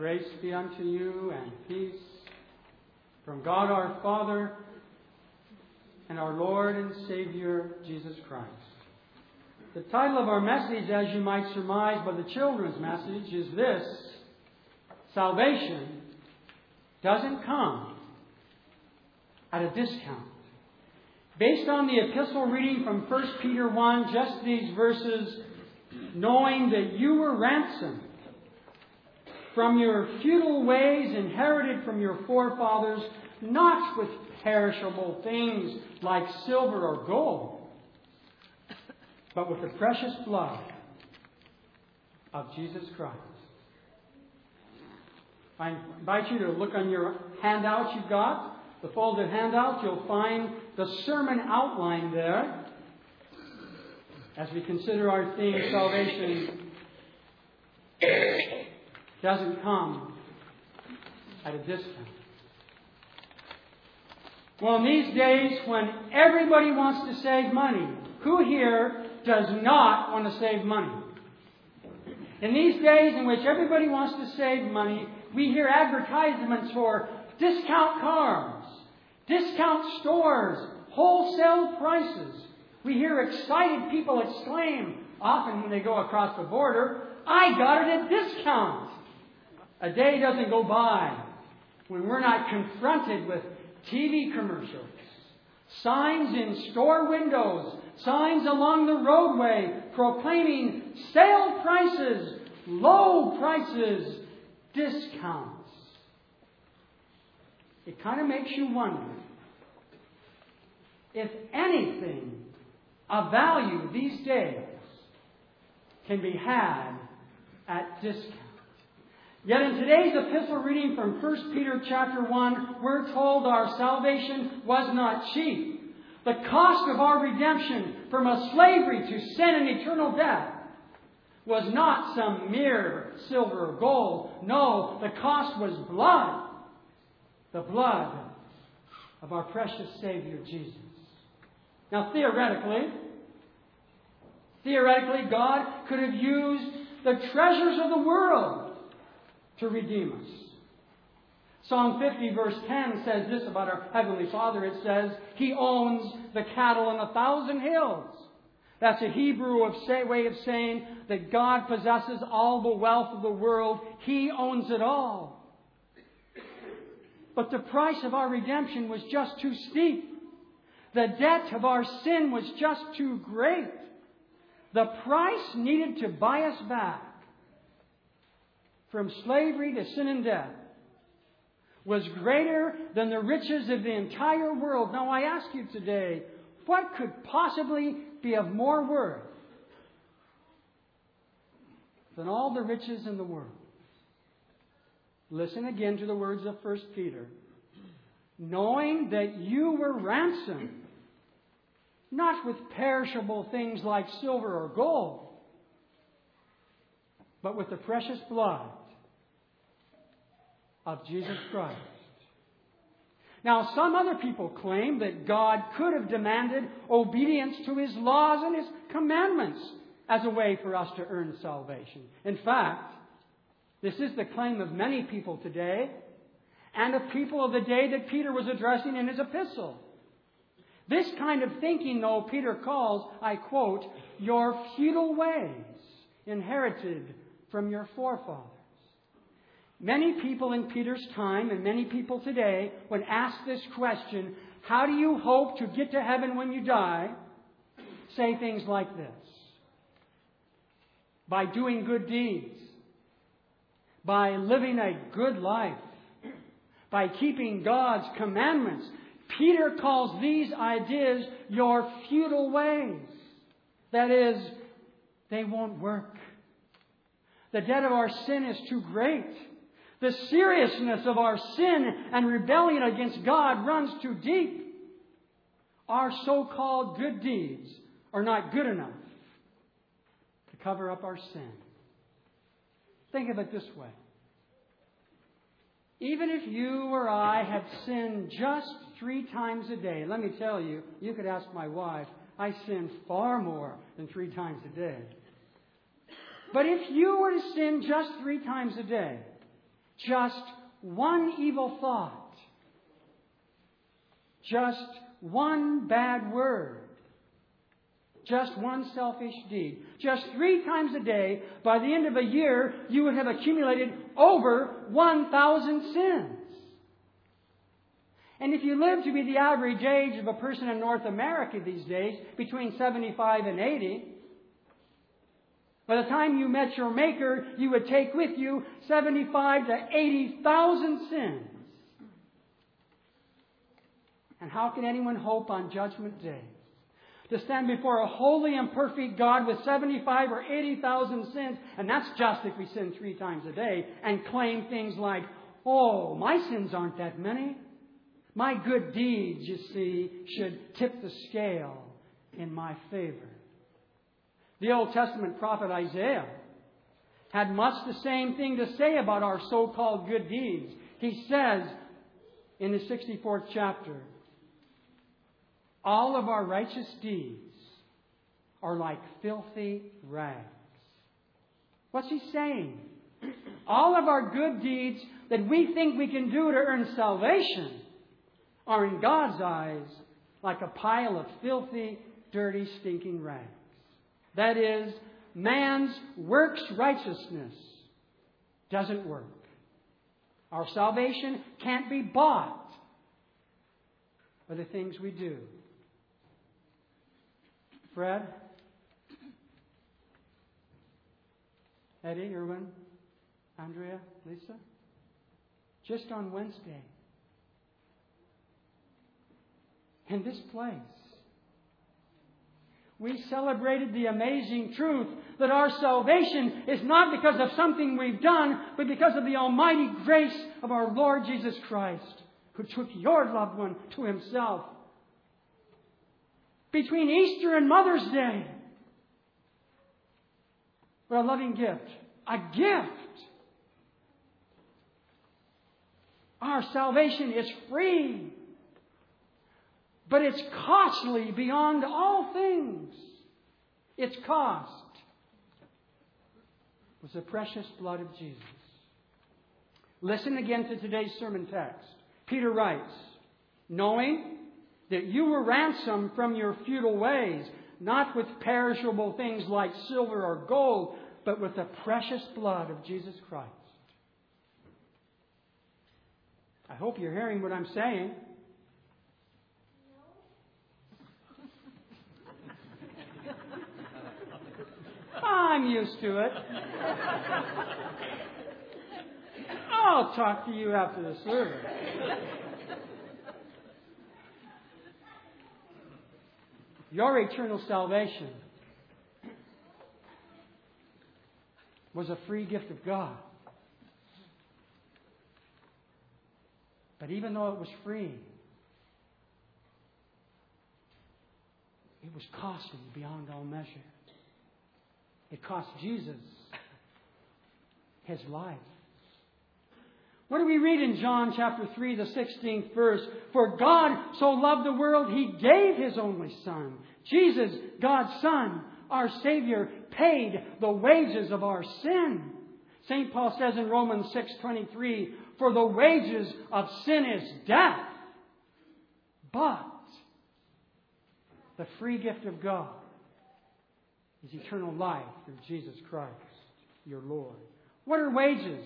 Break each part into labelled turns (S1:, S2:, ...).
S1: Grace be unto you and peace from God our Father and our Lord and Savior, Jesus Christ. The title of our message, as you might surmise by the children's message, is this: Salvation doesn't come at a discount. Based on the epistle reading from 1 Peter 1, just these verses, knowing that you were ransomed from your futile ways inherited from your forefathers, not with perishable things like silver or gold, but with the precious blood of Jesus Christ. I invite you to look on your handout you've got, the folded handout. You'll find the sermon outline there as we consider our theme, salvation doesn't come at a discount. Well, in these days when everybody wants to save money, who here does not want to save money? In these days in which everybody wants to save money, we hear advertisements for discount cars, discount stores, wholesale prices. We hear excited people exclaim, often when they go across the border, "I got it at discount." A day doesn't go by when we're not confronted with TV commercials, signs in store windows, signs along the roadway proclaiming sale prices, low prices, discounts. It kind of makes you wonder if anything of value these days can be had at discount. Yet in today's epistle reading from 1 Peter chapter 1, we're told our salvation was not cheap. The cost of our redemption from a slavery to sin and eternal death was not some mere silver or gold. No, the cost was blood. The blood of our precious Savior Jesus. Now theoretically, God could have used the treasures of the world to redeem us. Psalm 50 verse 10 says this about our Heavenly Father. It says, He owns the cattle on 1,000 hills. That's a Hebrew way of saying that God possesses all the wealth of the world. He owns it all. But the price of our redemption was just too steep. The debt of our sin was just too great. The price needed to buy us back from slavery to sin and death was greater than the riches of the entire world. Now I ask you today, what could possibly be of more worth than all the riches in the world? Listen again to the words of 1 Peter. Knowing that you were ransomed, not with perishable things like silver or gold, but with the precious blood of Jesus Christ. Now, some other people claim that God could have demanded obedience to His laws and His commandments as a way for us to earn salvation. In fact, this is the claim of many people today and of people of the day that Peter was addressing in his epistle. This kind of thinking, though, Peter calls, I quote, your futile ways inherited from your forefathers. Many people in Peter's time and many people today, when asked this question, how do you hope to get to heaven when you die, say things like this: by doing good deeds, by living a good life, by keeping God's commandments. Peter calls these ideas your futile ways. That is, they won't work. The debt of our sin is too great. The seriousness of our sin and rebellion against God runs too deep. Our so-called good deeds are not good enough to cover up our sin. Think of it this way. Even if you or I have sinned just 3 times a day, let me tell you, you could ask my wife, I sin far more than 3 times a day. But if you were to sin just 3 times a day, just one evil thought, just one bad word, just one selfish deed, just 3 times a day, by the end of a year, you would have accumulated over 1,000 sins. And if you live to be the average age of a person in North America these days, between 75 and 80, by the time you met your Maker, you would take with you 75 to 80,000 sins. And how can anyone hope on Judgment Day to stand before a holy and perfect God with 75 or 80,000 sins, and that's just if we sin 3 times a day, and claim things like, oh, my sins aren't that many. My good deeds, you see, should tip the scale in my favor. The Old Testament prophet Isaiah had much the same thing to say about our so-called good deeds. He says in the 64th chapter, all of our righteous deeds are like filthy rags. What's he saying? All of our good deeds that we think we can do to earn salvation are in God's eyes like a pile of filthy, dirty, stinking rags. That is, man's works righteousness doesn't work. Our salvation can't be bought by the things we do. Fred? Eddie, Irwin, Andrea, Lisa? Just on Wednesday, in this place, we celebrated the amazing truth that our salvation is not because of something we've done, but because of the almighty grace of our Lord Jesus Christ, who took your loved one to Himself. Between Easter and Mother's Day, what a loving gift. A gift. Our salvation is free. But it's costly beyond all things. Its cost was the precious blood of Jesus. Listen again to today's sermon text. Peter writes, knowing that you were ransomed from your futile ways, not with perishable things like silver or gold, but with the precious blood of Jesus Christ. I hope you're hearing what I'm saying. I'm used to it. I'll talk to you after the service. Your eternal salvation was a free gift of God. But even though it was free, it was costly beyond all measure. It cost Jesus His life. What do we read in John chapter 3, the 16th verse? For God so loved the world, He gave His only Son. Jesus, God's Son, our Savior, paid the wages of our sin. St. Paul says in Romans 6:23, for the wages of sin is death. But the free gift of God is eternal life through Jesus Christ, your Lord. What are wages?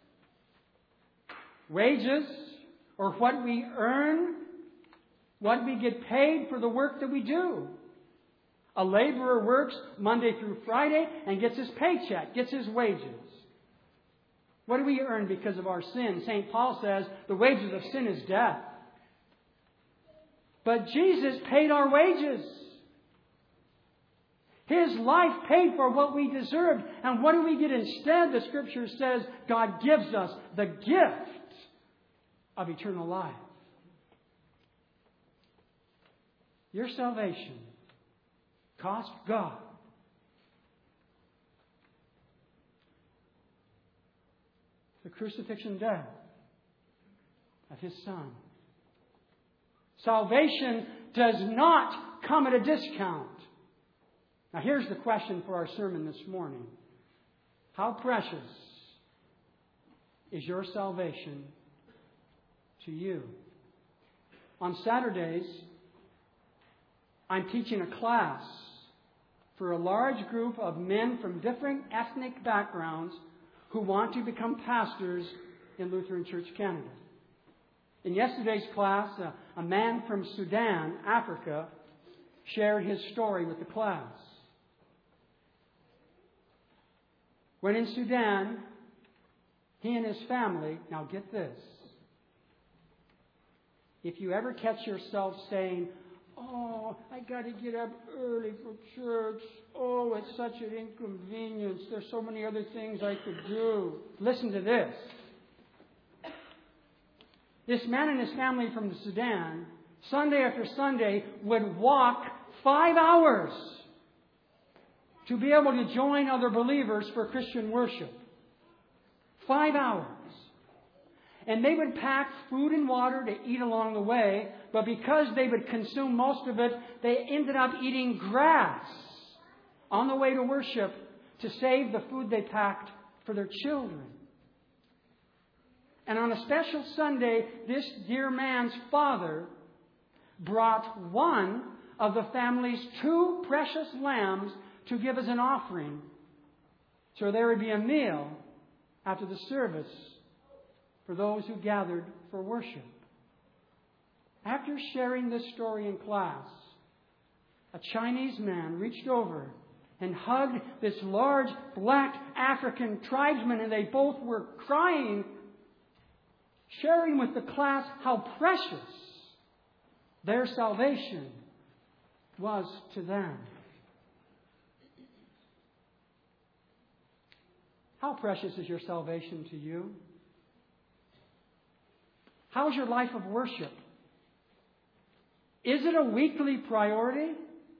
S1: Wages, or what we earn, what we get paid for the work that we do. A laborer works Monday through Friday and gets his paycheck, gets his wages. What do we earn because of our sin? St. Paul says the wages of sin is death. But Jesus paid our wages. His life paid for what we deserved. And what do we get instead? The Scripture says God gives us the gift of eternal life. Your salvation cost God the crucifixion death of His Son. Salvation does not come at a discount. Now here's the question for our sermon this morning. How precious is your salvation to you? On Saturdays, I'm teaching a class for a large group of men from different ethnic backgrounds who want to become pastors in Lutheran Church Canada. In yesterday's class, a man from Sudan, Africa, shared his story with the class. When in Sudan, he and his family, now get this, if you ever catch yourself saying, "Oh, I got to get up early for church. Oh, it's such an inconvenience. There's so many other things I could do." Listen to this. This man and his family from the Sudan, Sunday after Sunday, would walk 5 hours to be able to join other believers for Christian worship. 5 hours. And they would pack food and water to eat along the way, but because they would consume most of it, they ended up eating grass on the way to worship to save the food they packed for their children. And on a special Sunday, this dear man's father brought one of the family's 2 precious lambs to give as an offering. So there would be a meal after the service for those who gathered for worship. After sharing this story in class, a Chinese man reached over and hugged this large black African tribesman, and they both were crying, sharing with the class how precious their salvation was to them. How precious is your salvation to you? How's your life of worship? Is it a weekly priority?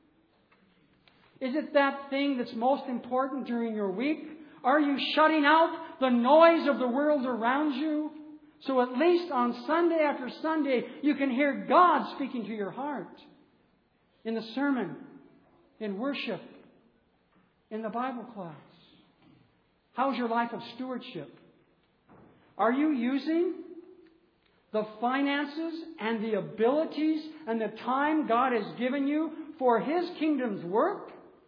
S1: Is it that thing that's most important during your week? Are you shutting out the noise of the world around you? So at least on Sunday after Sunday, you can hear God speaking to your heart. In the sermon, in worship, in the Bible class. How's your life of stewardship? Are you using the finances and the abilities and the time God has given you for His kingdom's work?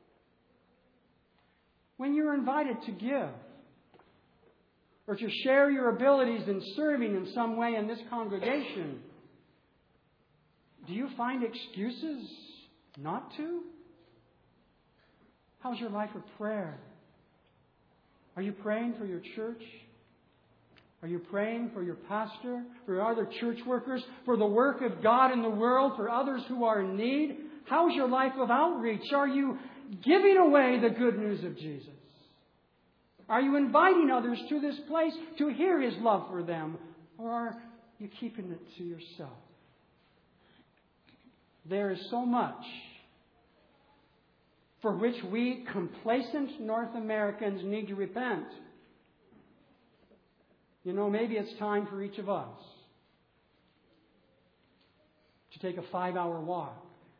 S1: When you're invited to give or to share your abilities in serving in some way in this congregation, do you find excuses not to? How's your life of prayer? Are you praying for your church? Are you praying for your pastor, for other church workers, for the work of God in the world, for others who are in need? How's your life of outreach? Are you giving away the good news of Jesus? Are you inviting others to this place to hear His love for them? Or are you keeping it to yourself? There is so much for which we complacent North Americans need to repent. You know, maybe it's time for each of us to take a 5-hour walk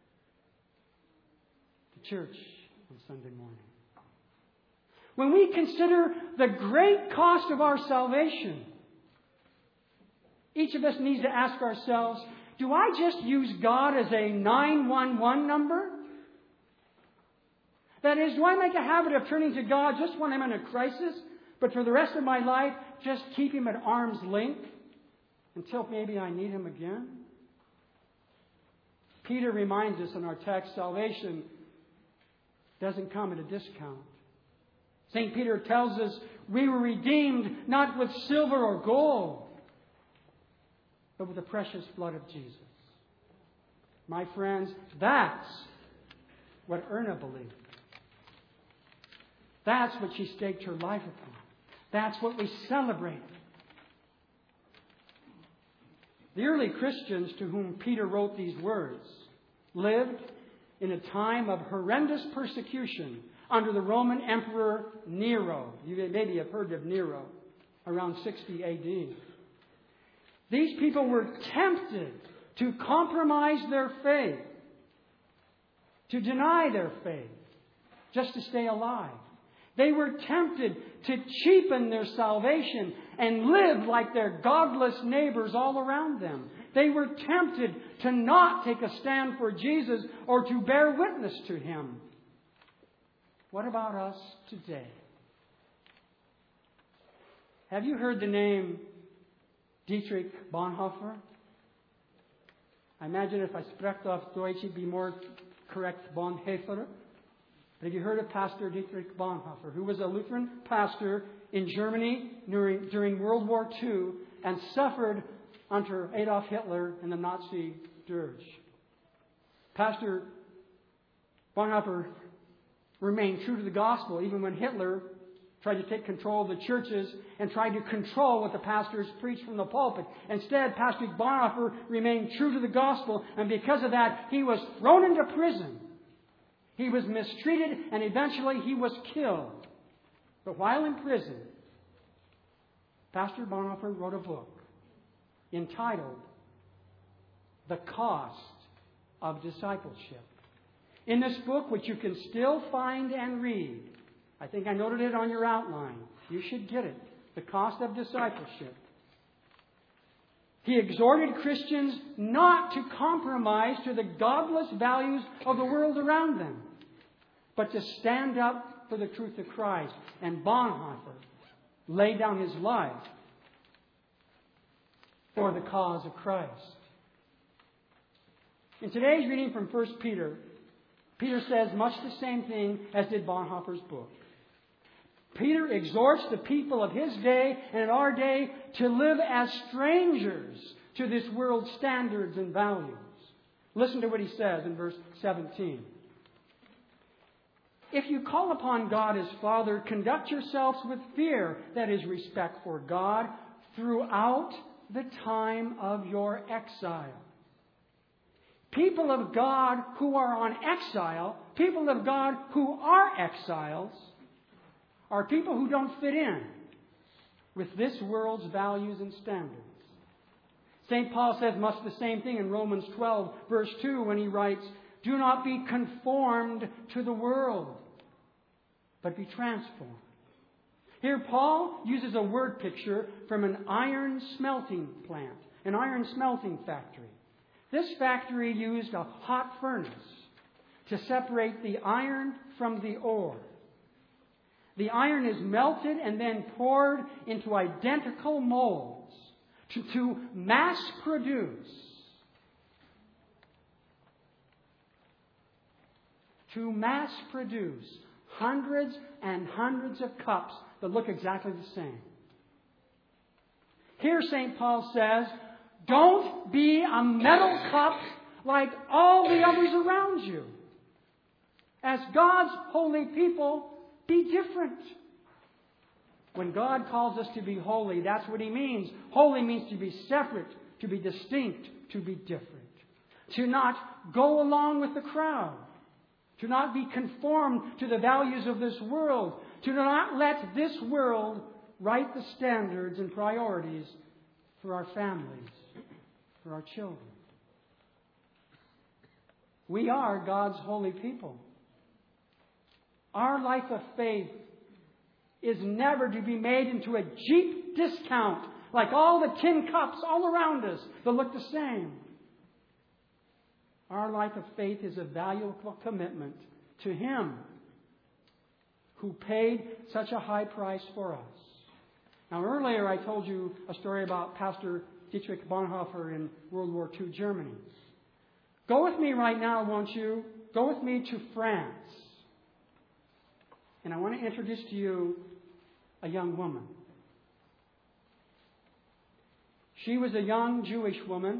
S1: to church on Sunday morning. When we consider the great cost of our salvation, each of us needs to ask ourselves, do I just use God as a 911 number? That is, do I make a habit of turning to God just when I'm in a crisis, but for the rest of my life, just keep Him at arm's length until maybe I need Him again? Peter reminds us in our text, salvation doesn't come at a discount. St. Peter tells us we were redeemed not with silver or gold, but with the precious blood of Jesus. My friends, that's what Erna believed. That's what she staked her life upon. That's what we celebrate. The early Christians to whom Peter wrote these words lived in a time of horrendous persecution under the Roman Emperor Nero. You maybe have heard of Nero, around 60 A.D. These people were tempted to compromise their faith, to deny their faith, just to stay alive. They were tempted to cheapen their salvation and live like their godless neighbors all around them. They were tempted to not take a stand for Jesus or to bear witness to Him. What about us today? Have you heard the name Dietrich Bonhoeffer? I imagine if I spreche auf Deutsch, it'd be more correct Bonhoeffer. But have you heard of Pastor Dietrich Bonhoeffer, who was a Lutheran pastor in Germany during World War II and suffered under Adolf Hitler and the Nazi dirge? Pastor Bonhoeffer remained true to the gospel even when Hitler tried to take control of the churches and tried to control what the pastors preached from the pulpit. Instead, Pastor Bonhoeffer remained true to the gospel, and because of that, he was thrown into prison. He was mistreated, and eventually he was killed. But while in prison, Pastor Bonhoeffer wrote a book entitled The Cost of Discipleship. In this book, which you can still find and read, I think I noted it on your outline. You should get it. The Cost of Discipleship. He exhorted Christians not to compromise to the godless values of the world around them, but to stand up for the truth of Christ. And Bonhoeffer laid down his life for the cause of Christ. In today's reading from 1 Peter, Peter says much the same thing as did Bonhoeffer's book. Peter exhorts the people of his day and in our day to live as strangers to this world's standards and values. Listen to what he says in verse 17. If you call upon God as Father, conduct yourselves with fear, that is, respect for God, throughout the time of your exile. People of God who are on exile, people of God who are exiles, are people who don't fit in with this world's values and standards. St. Paul says much the same thing in Romans 12, verse 2, when he writes, "Do not be conformed to the world, but be transformed." Here Paul uses a word picture from an iron smelting plant, an iron smelting factory. This factory used a hot furnace to separate the iron from the ore. The iron is melted and then poured into identical molds to mass produce. To mass produce hundreds and hundreds of cups that look exactly the same. Here St. Paul says, don't be a metal cup like all the others around you. As God's holy people, be different. When God calls us to be holy, that's what He means. Holy means to be separate, to be distinct, to be different. To not go along with the crowd. To not be conformed to the values of this world. To not let this world write the standards and priorities for our families, for our children. We are God's holy people. Our life of faith is never to be made into a cheap discount like all the tin cups all around us that look the same. Our life of faith is a valuable commitment to Him who paid such a high price for us. Now, earlier I told you a story about Pastor Dietrich Bonhoeffer in World War II Germany. Go with me right now, won't you? Go with me to France. And I want to introduce to you a young woman. She was a young Jewish woman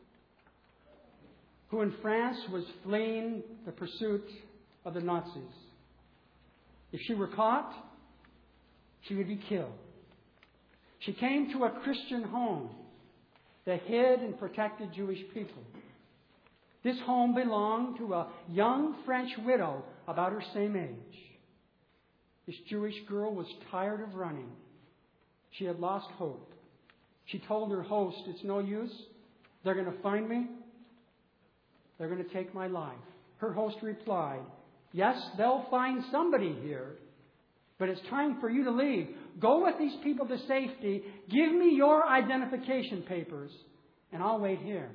S1: who in France was fleeing the pursuit of the Nazis. If she were caught, she would be killed. She came to a Christian home that hid and protected Jewish people. This home belonged to a young French widow about her same age. This Jewish girl was tired of running. She had lost hope. She told her host, "It's no use. They're going to find me. They're going to take my life." Her host replied, "Yes, they'll find somebody here. But it's time for you to leave. Go with these people to safety. Give me your identification papers, and I'll wait here.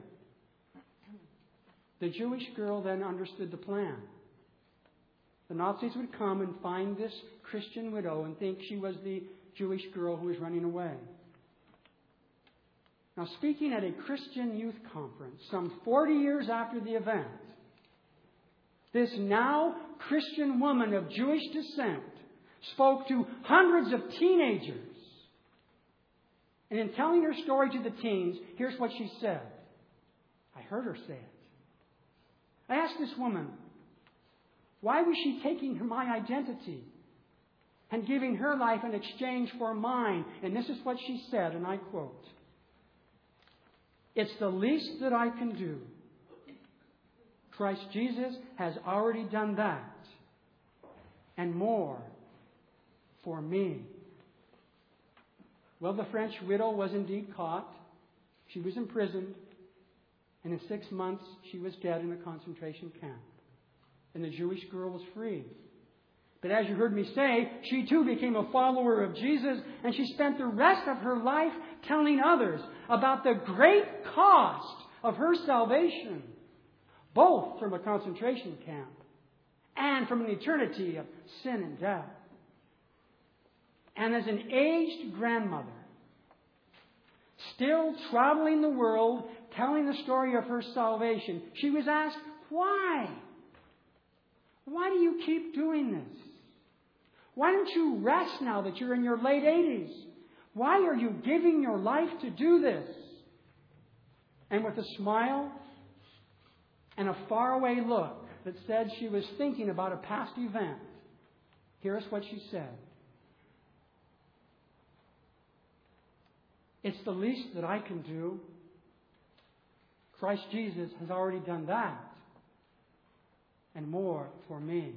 S1: The Jewish girl then understood the plan. The Nazis would come and find this Christian widow and think she was the Jewish girl who was running away. Now, speaking at a Christian youth conference some 40 years after the event, this now Christian woman of Jewish descent spoke to hundreds of teenagers. And in telling her story to the teens, here's what she said. I heard her say it. I asked this woman, why was she taking my identity and giving her life in exchange for mine? And this is what she said, and I quote, it's the least that I can do. Christ Jesus has already done that and more for me. Well, the French widow was indeed caught. She was imprisoned. And in 6 months, she was dead in a concentration camp. And the Jewish girl was freed. But as you heard me say, she too became a follower of Jesus, and she spent the rest of her life telling others about the great cost of her salvation, both from a concentration camp and from an eternity of sin and death. And as an aged grandmother, still traveling the world, telling the story of her salvation, she was asked, why? Why do you keep doing this? Why don't you rest now that you're in your late 80s? Why are you giving your life to do this? And with a smile and a faraway look that said she was thinking about a past event, here's what she said. It's the least that I can do. Christ Jesus has already done that and more for me.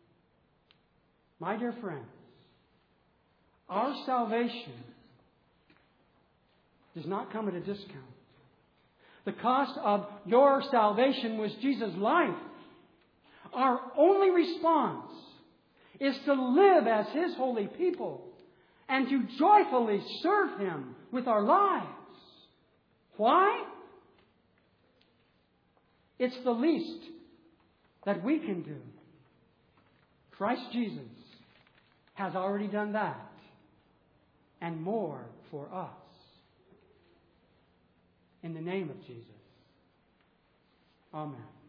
S1: My dear friends, our salvation does not come at a discount. The cost of your salvation was Jesus' life. Our only response is to live as His holy people and to joyfully serve Him with our lives. Why? It's the least that we can do. Christ Jesus has already done that and more for us. In the name of Jesus. Amen.